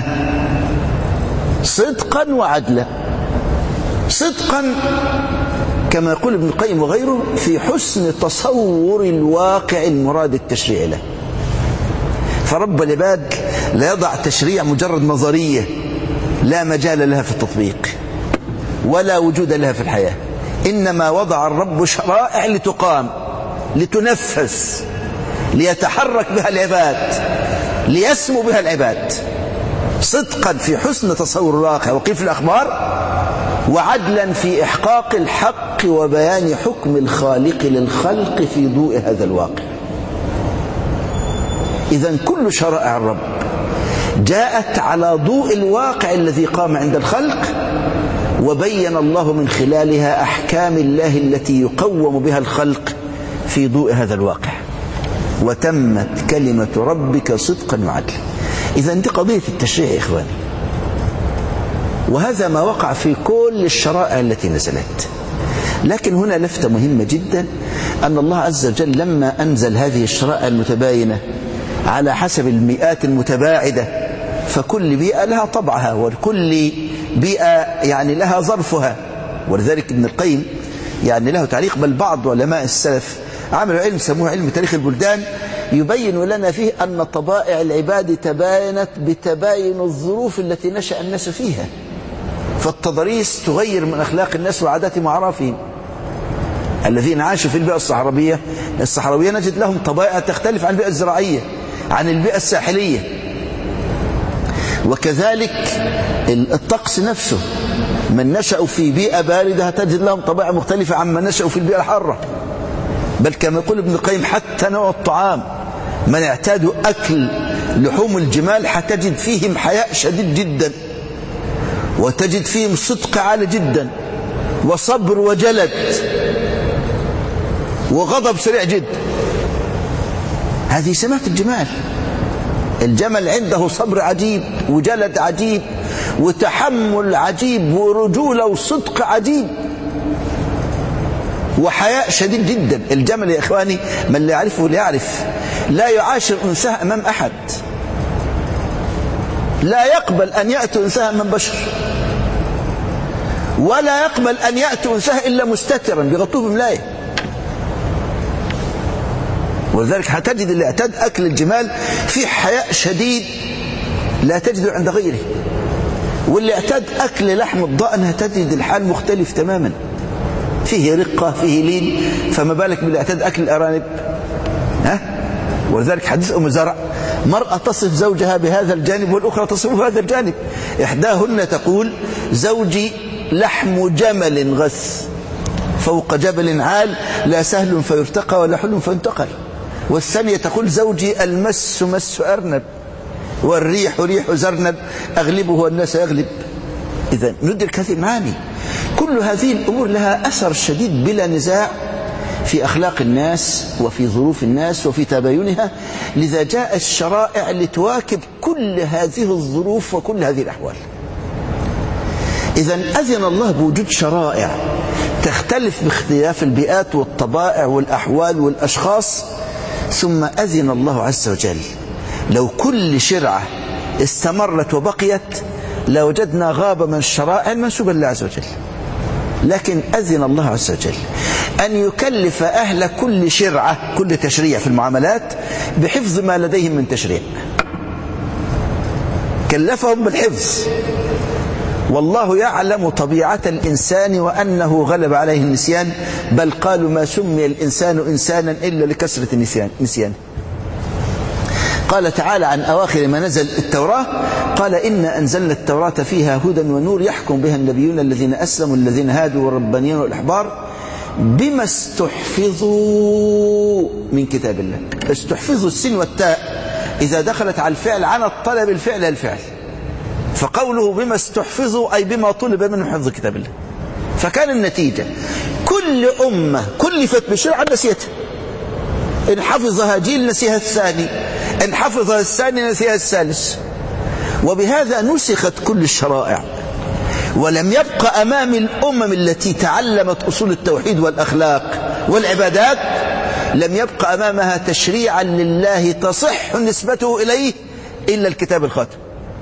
صدقا وعدلا. صدقا كما يقول ابن القيم وغيره في حسن تصور الواقع المراد التشريع له. فرب العباد لا يضع تشريع مجرد نظرية لا مجال لها في التطبيق، ولا وجود لها في الحياة، إنما وضع الرب شرائع لتقام، لتنفذ، ليتحرك بها العباد، ليسمو بها العباد صدقا في حسن تصور الواقع وكيف الأخبار، وعدلا في إحقاق الحق وبيان حكم الخالق للخلق في ضوء هذا الواقع. إذن كل شرائع الرب جاءت على ضوء الواقع الذي قام عند الخلق، وبين الله من خلالها أحكام الله التي يقوم بها الخلق في ضوء هذا الواقع. وتمت كلمة ربك صدقا وعدلا. إذن دي قضية التشريع يا إخواني، وهذا ما وقع في كل الشرائع التي نزلت. لكن هنا لفتة مهمة جدا، أن الله عز وجل لما أنزل هذه الشرائع المتباينة على حسب المئات المتباعدة، فكل بيئة لها طبعها، وكل بيئة يعني لها ظرفها. ولذلك ابن القيم يعني له تعليق، بل بعض علماء السلف عملوا علم سموه علم تاريخ البلدان، يبين لنا فيه أن طبائع العباد تباينت بتباين الظروف التي نشأ الناس فيها. فالتضاريس تغير من أخلاق الناس وعاداتهم وأعرافهم. الذين عاشوا في البيئة الصحراوية الصحراوية نجد لهم طبائع تختلف عن البيئة الزراعية، عن البيئة الساحلية. وكذلك الطقس نفسه، من نشأوا في بيئة باردة تجد لهم طبائع مختلفة عن من نشأوا في البيئة الحارة. بل كما يقول ابن القيم حتى نوع الطعام، من اعتادوا أكل لحوم الجمال حتجد فيهم حياء شديد جدا، وتجد فيهم صدق عالي جدا، وصبر وجلد وغضب سريع جدا. هذه سمات الجمال. الجمل عنده صبر عجيب وجلد عجيب وتحمل عجيب ورجولة وصدق عجيب وحياء شديد جدا. الجمل يا إخواني من لا يعرفه لا يعرف، لا يعاشر أنثاه أمام أحد، لا يقبل أن يأتوا أنثاه أمام بشر، ولا يقبل أن يأتوا أنثاه إلا مستترا بغطوه بملايه. ولذلك هتجد اللي اعتاد أكل الجمال في حياء شديد لا تجده عند غيره، واللي اعتاد أكل لحم الضأن هتجد الحال مختلف تماما، فيه رقة فيه لين، فما بالك باللي اعتاد أكل الأرانب. ها؟ ولذلك حديث أم زرع، مرأة تصف زوجها بهذا الجانب والأخرى تصفه بهذا الجانب. إحداهن تقول زوجي لحم جمل غث فوق جبل عال، لا سهل فيرتقى ولا حل فينتقل. والثانية تقول زوجي المس مس أرنب والريح ريح زرنب أغلبه والناس يغلب. إذن ندرك هذه المعاني. كل هذه الأمور لها أثر شديد بلا نزاع في أخلاق الناس وفي ظروف الناس وفي تباينها. لذا جاء الشرائع لتواكب كل هذه الظروف وكل هذه الأحوال. إذن أذن الله بوجود شرائع تختلف باختلاف البيئات والطبائع والأحوال والأشخاص، ثم أذن الله عز وجل لو كل شرعة استمرت وبقيت لوجدنا غابة من الشرائع المنسوبة لله عز وجل. لكن أذن الله عز وجل أن يكلف أهل كل شرعة كل تشريع في المعاملات بحفظ ما لديهم من تشريع، كلفهم بالحفظ. والله يعلم طبيعة الإنسان وأنه غلب عليه النسيان، بل قالوا ما سمي الإنسان إنسانا إلا لكثرة النسيان نسيان. قال تعالى عن أواخر ما نزل التوراة، قال إنا أنزلنا التوراة فيها هدى ونور يحكم بها النبيون الذين أسلموا الذين هادوا والربانيون والأحبار بما استحفظوا من كتاب الله. استحفظوا السين والتاء إذا دخلت على الفعل عن الطلب الفعل الفعل، فقوله بما استحفظوا أي بما طلب منهم حفظ كتاب الله. فكان النتيجة كل أمة كلفت بشرع نسيتها، إن حفظها جيل نسيها الثاني، إن حفظها الثاني نسيها الثالث. وبهذا نسخت كل الشرائع، ولم يبقى أمام الأمم التي تعلمت أصول التوحيد والأخلاق والعبادات، لم يبقى أمامها تشريعا لله تصح نسبته إليه إلا الكتاب الخاتم.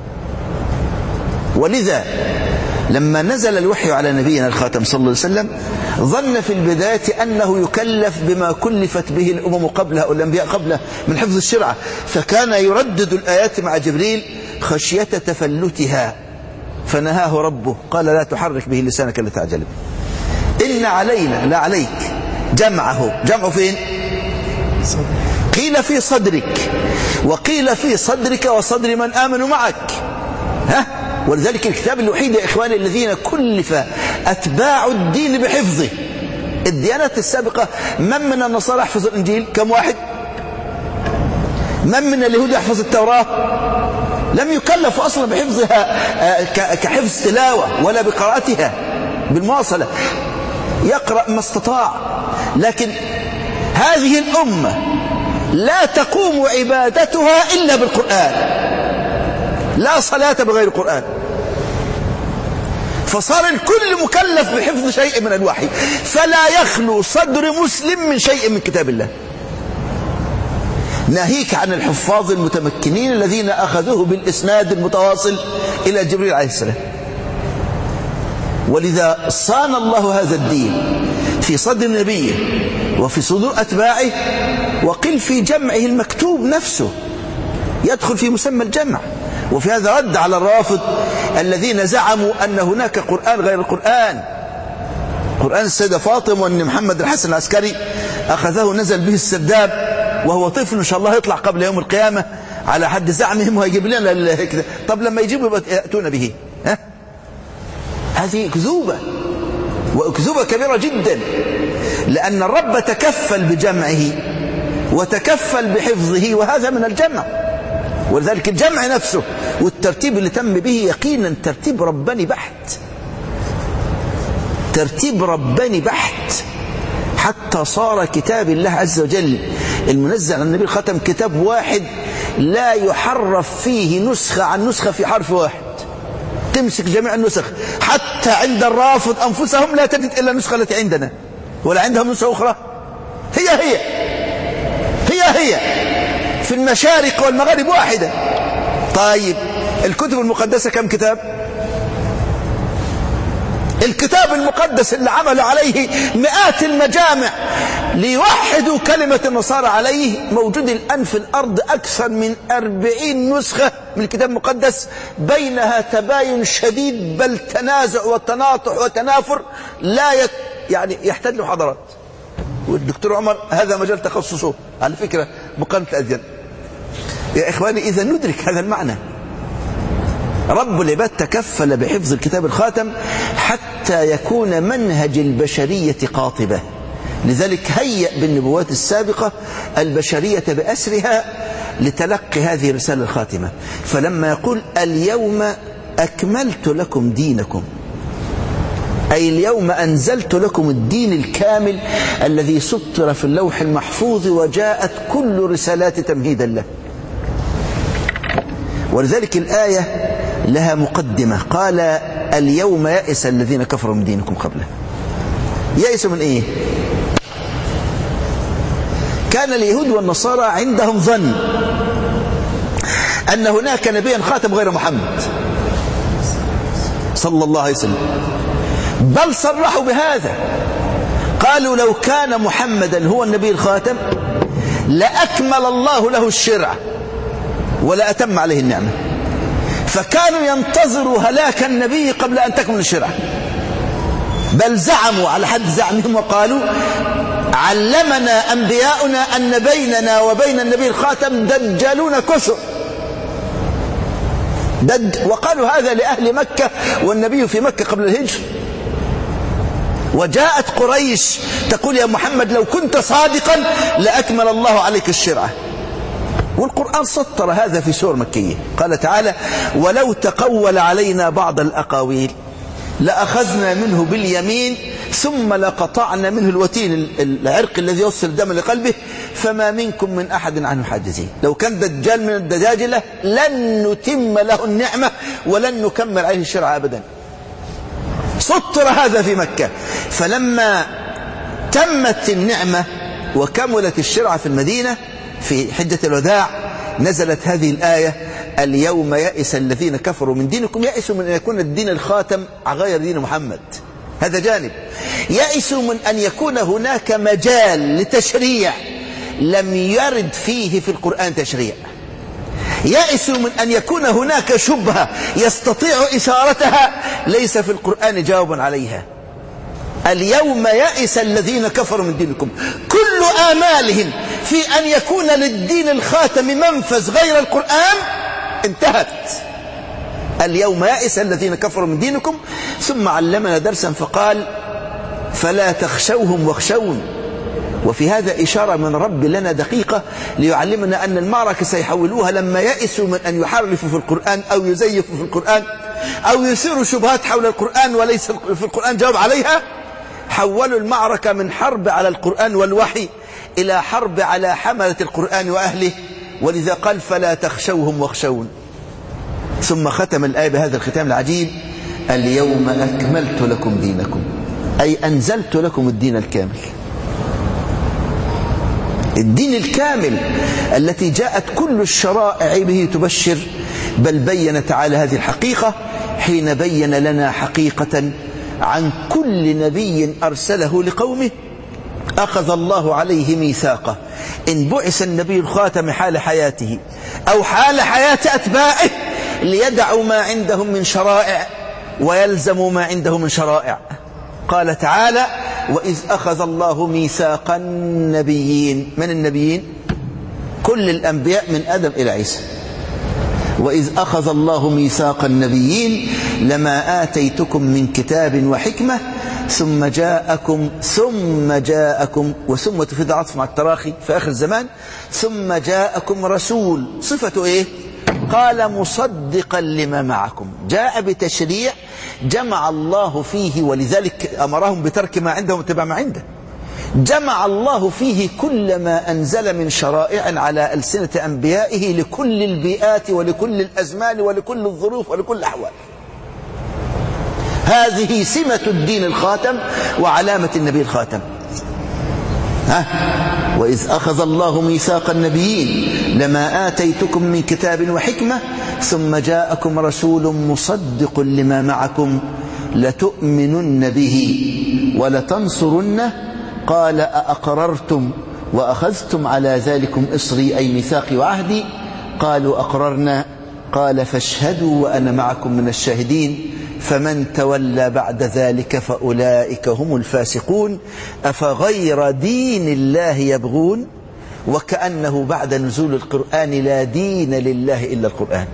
ولذا لما نزل الوحي على نبينا الخاتم صلى الله عليه وسلم ظن في البداية أنه يكلف بما كلفت به الأمم قبله أو الأنبياء قبله من حفظ الشرعة، فكان يردد الآيات مع جبريل خشية تفلتها، فنهاه ربه قال لا تحرك به لسانك لتعجل به. إن علينا لا عليك جمعه. جمعه فين؟ قيل في صدرك، وقيل في صدرك وصدر من آمنوا معك. ها؟ ولذلك الكتاب الوحيد يا إخواني الذين كلف أتباع الدين بحفظه. الديانات السابقة من من النصارى يحفظ الإنجيل؟ كم واحد؟ من من اليهود يحفظ التوراة؟ لم يكلفوا أصلا بحفظها كحفظ تلاوة ولا بقراءتها بالمواصلة، يقرأ ما استطاع. لكن هذه الأمة لا تقوم عبادتها إلا بالقرآن، لا صلاة بغير القرآن. فصار الكل مكلف بحفظ شيء من الوحي، فلا يخلو صدر مسلم من شيء من كتاب الله، ناهيك عن الحفاظ المتمكنين الذين أخذوه بالإسناد المتواصل إلى جبريل عليه السلام. ولذا صان الله هذا الدين في صدر نبيه وفي صدور أتباعه، وقل في جمعه المكتوب نفسه يدخل في مسمى الجمع. وفي هذا رد على الرافض الذين زعموا أن هناك قرآن غير القرآن، قرآن السيدة فاطمة، وأن محمد الحسن العسكري أخذه نزل به السرداب وهو طفل إن شاء الله يطلع قبل يوم القيامة على حد زعمهم ويجيب لنا الكتاب. طب لما يجيبوا يأتون به؟ ها؟ هذه كذوبة، وكذوبة كبيرة جدا، لأن الرب تكفل بجمعه وتكفل بحفظه، وهذا من الجمع. ولذلك الجمع نفسه والترتيب اللي تم به يقينا ترتيب رباني بحت، ترتيب رباني بحت، حتى صار كتاب الله عز وجل المنزل عن النبي الختم كتاب واحد لا يحرف فيه نسخة عن نسخة في حرف واحد. تمسك جميع النسخ حتى عند الرافض أنفسهم لا تجد إلا النسخة التي عندنا، ولا عندهم نسخة أخرى، هي هي هي هي في المشارق والمغارب واحدة. طيب الكتب المقدسة كم كتاب؟ الكتاب المقدس اللي عملوا عليه مئات المجامع ليوحدوا كلمة النصارى عليه موجود الآن في الأرض أكثر من أربعين نسخة من الكتاب المقدس، بينها تباين شديد بل تنازع وتناطح وتنافر لا يت... يعني يحتاج له حضارات. والدكتور عمر هذا مجال تخصصه على فكرة مقارنة الأديان. يا إخواني إذا ندرك هذا المعنى، رب العباد تكفل بحفظ الكتاب الخاتم حتى يكون منهج البشرية قاطبة. لذلك هيأ بالنبوات السابقة البشرية بأسرها لتلقي هذه الرسالة الخاتمة. فلما يقول اليوم أكملت لكم دينكم، أي اليوم أنزلت لكم الدين الكامل الذي سطر في اللوح المحفوظ وجاءت كل رسالات تمهيدا له. ولذلك الآية لها مقدمة، قال اليوم يئس الذين كفروا من دينكم قبله. يئسوا من إيه؟ كان اليهود والنصارى عندهم ظن أن هناك نبيا خاتم غير محمد صلى الله عليه وسلم، بل صرحوا بهذا، قالوا لو كان محمدا هو النبي الخاتم لأكمل الله له الشرع ولا أتم عليه النعمة. فكانوا ينتظروا هلاك النبي قبل أن تكمل الشرع، بل زعموا على حد زعمهم وقالوا علمنا أنبياؤنا أن بيننا وبين النبي الخاتم دجالون كثر دج وقالوا هذا لأهل مكة والنبي في مكة قبل الهجر. وجاءت قريش تقول يا محمد لو كنت صادقا لأكمل الله عليك الشرع. والقرآن سطر هذا في سور مكية، قال تعالى ولو تقول علينا بعض الأقاويل لأخذنا منه باليمين ثم لقطعنا منه الوتين، العرق الذي يوصل الدم لقلبه، فما منكم من أحد عنه حاجزين. لو كان دجال من الدجاجلة لن نتم له النعمة ولن نكمل عليه الشرع أبدا. سطر هذا في مكة. فلما تمت النعمة وكملت الشرع في المدينة في حجة الوداع نزلت هذه الآية اليوم يئس الذين كفروا من دينكم. يئسوا من أن يكون الدين الخاتم غير دين محمد، هذا جانب. يئسوا من أن يكون هناك مجال لتشريع لم يرد فيه في القرآن تشريع. يئسوا من أن يكون هناك شبهة يستطيع إثارتها ليس في القرآن جواب عليها. اليوم يئس الذين كفروا من دينكم. كل آمالهم في أن يكون للدين الخاتم منفذ غير القرآن انتهت. اليوم يئس الذين كفروا من دينكم. ثم علمنا درسا فقال فلا تخشوهم واخشون. وفي هذا إشارة من رب لنا دقيقة ليعلمنا أن المعركة سيحولوها لما يئسوا من أن يحرفوا في القرآن أو يزيفوا في القرآن أو يثيروا شبهات حول القرآن وليس في القرآن جواب عليها. حولوا المعركة من حرب على القرآن والوحي إلى حرب على حملة القرآن وأهله. ولذا قال فلا تخشوهم واخشون. ثم ختم الآية بهذا الختام العجيب اليوم أكملت لكم دينكم، أي أنزلت لكم الدين الكامل. الدين الكامل التي جاءت كل الشرائع به تبشر. بل بين تعالى هذه الحقيقة حين بين لنا حقيقة عن كل نبي أرسله لقومه أخذ الله عليه ميثاقه. إن بعث النبي الخاتم حال حياته أو حال حياة أتباعه ليدعوا ما عندهم من شرائع ويلزموا ما عندهم من شرائع. قال تعالى وإذ أخذ الله ميثاق النبيين. من النبيين؟ كل الأنبياء من آدم إلى عيسى. وإذ أخذ الله ميثاق النبيين لما آتيتكم من كتاب وحكمة ثم جاءكم ثم جاءكم وثم تفيد عطف مع التراخي في آخر الزمان. ثم جاءكم رسول. صفته إيه؟ قال مصدقا لما معكم. جاء بتشريع جمع الله فيه، ولذلك أمرهم بترك ما عندهم واتباع ما عنده. جمع الله فيه كل ما أنزل من شرائع على ألسنة أنبيائه لكل البيئات ولكل الأزمان ولكل الظروف ولكل الأحوال. هذه سمة الدين الخاتم وعلامة النبي الخاتم. ها؟ وإذ أخذ الله ميثاق النبيين لما آتيتكم من كتاب وحكمة ثم جاءكم رسول مصدق لما معكم لتؤمنن به ولتنصرنه قال أأقررتم وأخذتم على ذلكم إصري أي ميثاقي وعهدي قالوا أقررنا قال فاشهدوا وأنا معكم من الشاهدين فمن تولى بعد ذلك فأولئك هم الفاسقون أفغير دين الله يبغون. وكأنه بعد نزول القرآن لا دين لله إلا القرآن.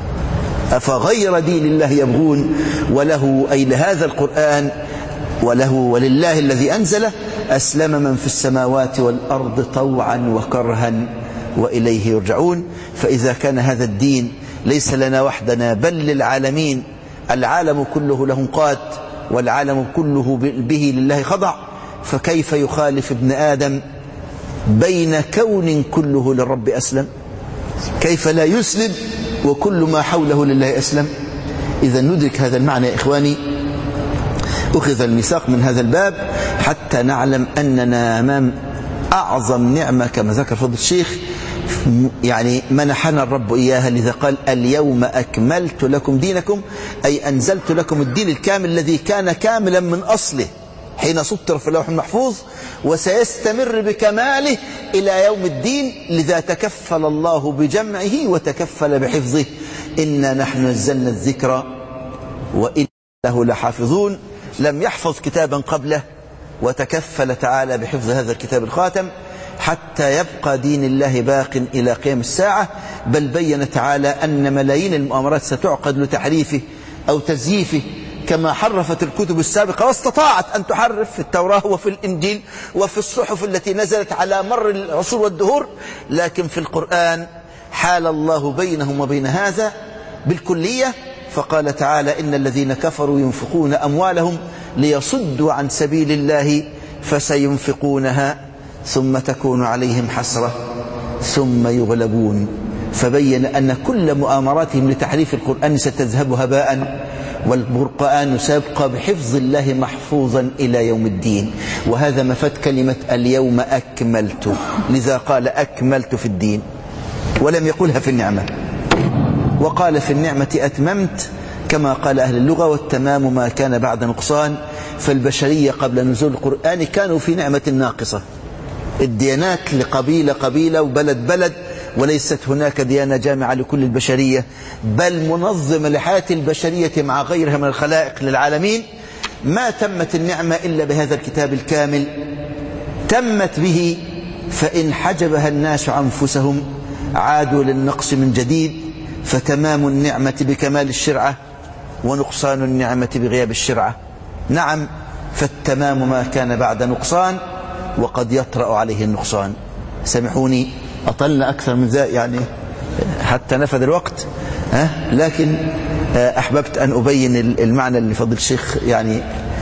أفغير دين الله يبغون وله أي لهذا القرآن وله ولله الذي أنزله أسلم من في السماوات والأرض طوعا وكرها وإليه يرجعون. فإذا كان هذا الدين ليس لنا وحدنا بل للعالمين، العالم كله له قاد والعالم كله به لله خضع، فكيف يخالف ابن آدم بين كون كله للرب أسلم؟ كيف لا يسلم وكل ما حوله لله أسلم؟ إذا ندرك هذا المعنى يا إخواني. أخذ الميثاق من هذا الباب حتى نعلم أننا أمام أعظم نعمة كما ذكر فضل الشيخ يعني منحنا الرب إياها. لذا قال اليوم أكملت لكم دينكم أي أنزلت لكم الدين الكامل الذي كان كاملا من أصله حين سطر في اللوح المحفوظ وسيستمر بكماله إلى يوم الدين. لذا تكفل الله بجمعه وتكفل بحفظه. إنا نحن نزلنا الذكر وإنا له لحافظون. لم يحفظ كتابا قبله وتكفل تعالى بحفظ هذا الكتاب الخاتم حتى يبقى دين الله باق إلى قيام الساعة. بل بين تعالى أن ملايين المؤامرات ستعقد لتحريفه أو تزييفه كما حرفت الكتب السابقة واستطاعت أن تحرف في التوراة وفي الإنجيل وفي الصحف التي نزلت على مر العصور والدهور. لكن في القرآن حال الله بينهم وبين هذا بالكلية. فقال تعالى إن الذين كفروا ينفقون أموالهم ليصدوا عن سبيل الله فسينفقونها ثم تكون عليهم حسرة ثم يغلبون. فبين أن كل مؤامراتهم لتحريف القرآن ستذهب هباء والقرآن سيبقى بحفظ الله محفوظا إلى يوم الدين. وهذا مفاد كلمة اليوم أكملت. لذا قال أكملت في الدين ولم يقولها في النعمة. وقال في النعمة أتممت كما قال أهل اللغة والتمام ما كان بعد نقصان. فالبشرية قبل نزول القرآن كانوا في نعمة ناقصة. الديانات لقبيلة قبيلة وبلد بلد وليست هناك ديانة جامعة لكل البشرية، بل منظمة لحياة البشرية مع غيرها من الخلائق للعالمين. ما تمت النعمة إلا بهذا الكتاب الكامل، تمت به، فإن حجبها الناس أنفسهم عادوا للنقص من جديد. فتمام النعمة بكمال الشرعة، ونقصان النعمة بغياب الشرعة. نعم، فالتمام ما كان بعد نقصان، وقد يطرأ عليه النقصان. سامحوني أطلنا أكثر من ذا يعني حتى نفذ الوقت، ها؟ لكن أحببت أن أبين المعنى اللي فضل الشيخ يعني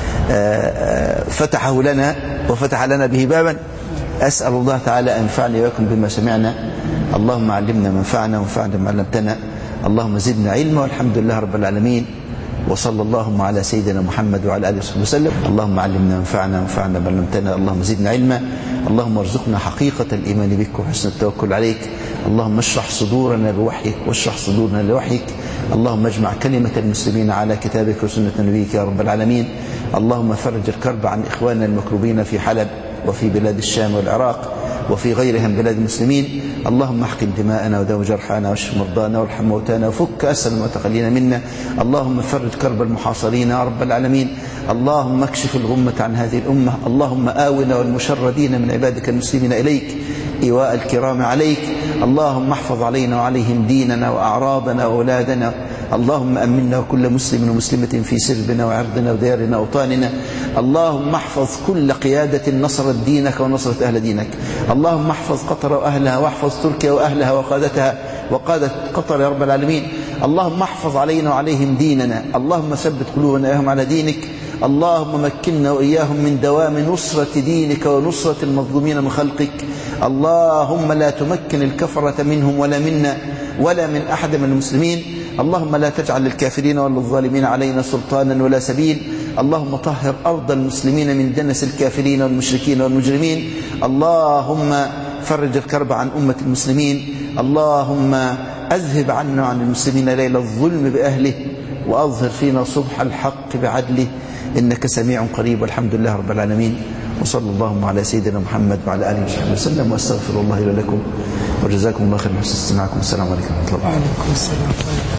فتحه لنا وفتح لنا به بابا. أسأل الله تعالى أن ينفعني ويكم بما سمعنا. اللهم علمنا ما ينفعنا وانفعنا بما علمتنا. اللهم زدنا علما، والحمد لله رب العالمين. وصلى اللهم على سيدنا محمد وعلى آله وصحبه وسلم. اللهم علمنا وانفعنا وانفعنا بما علمتنا. اللهم زدنا علما. اللهم ارزقنا حقيقة الإيمان بك وحسن التوكل عليك. اللهم اشرح صدورنا بوحيك واشرح صدورنا لوحيك. اللهم اجمع كلمة المسلمين على كتابك وسنة نبيك يا رب العالمين. اللهم فرج الكرب عن إخواننا المكروبين في حلب وفي بلاد الشام والعراق وفي غيرها من بلاد المسلمين. اللهم احقن دماءنا وداو جرحانا واشف مرضانا وارحم موتانا وفك أسر المتخلين منا. اللهم فرج كرب المحاصرين يا رب العالمين. اللهم اكشف الغمة عن هذه الأمة. اللهم آونا والمشردين من عبادك المسلمين إليك إيواء الكرام عليك. اللهم احفظ علينا وعليهم ديننا وأعراضنا وأولادنا. اللهم أمنا وكل مسلم ومسلمة في سربنا وعرضنا وديارنا وطاننا. اللهم احفظ كل قيادة نصرت دينك ونصرت أهل دينك. اللهم احفظ قطر وأهلها، واحفظ تركيا وأهلها وقادتها وقادة قطر يا رب العالمين. اللهم احفظ علينا وعليهم ديننا. اللهم ثبت قلوبنا إياهم على دينك. اللهم مكننا وإياهم من دوام نصرة دينك ونصرة المظلومين من خلقك. اللهم لا تمكن الكفرة منهم ولا منا ولا من أحد من المسلمين. اللهم لا تجعل للكافرين ولا الظالمين علينا سلطانا ولا سبيل. اللهم طهر أرض المسلمين من دنس الكافرين والمشركين والمجرمين. اللهم فرج الكرب عن أمة المسلمين. اللهم أذهب عنا وعن المسلمين ليل الظلم بأهله، وأظهر فينا صبح الحق بعدله، إنك سميع قريب. والحمد لله رب العالمين. وصلى الله على سيدنا محمد وعلى آله وصحبه وسلم. وأستغفر الله لي ولكم، وجزاكم الله خير حسن استماعكم. السلام عليكم ورحمة الله وبركاته.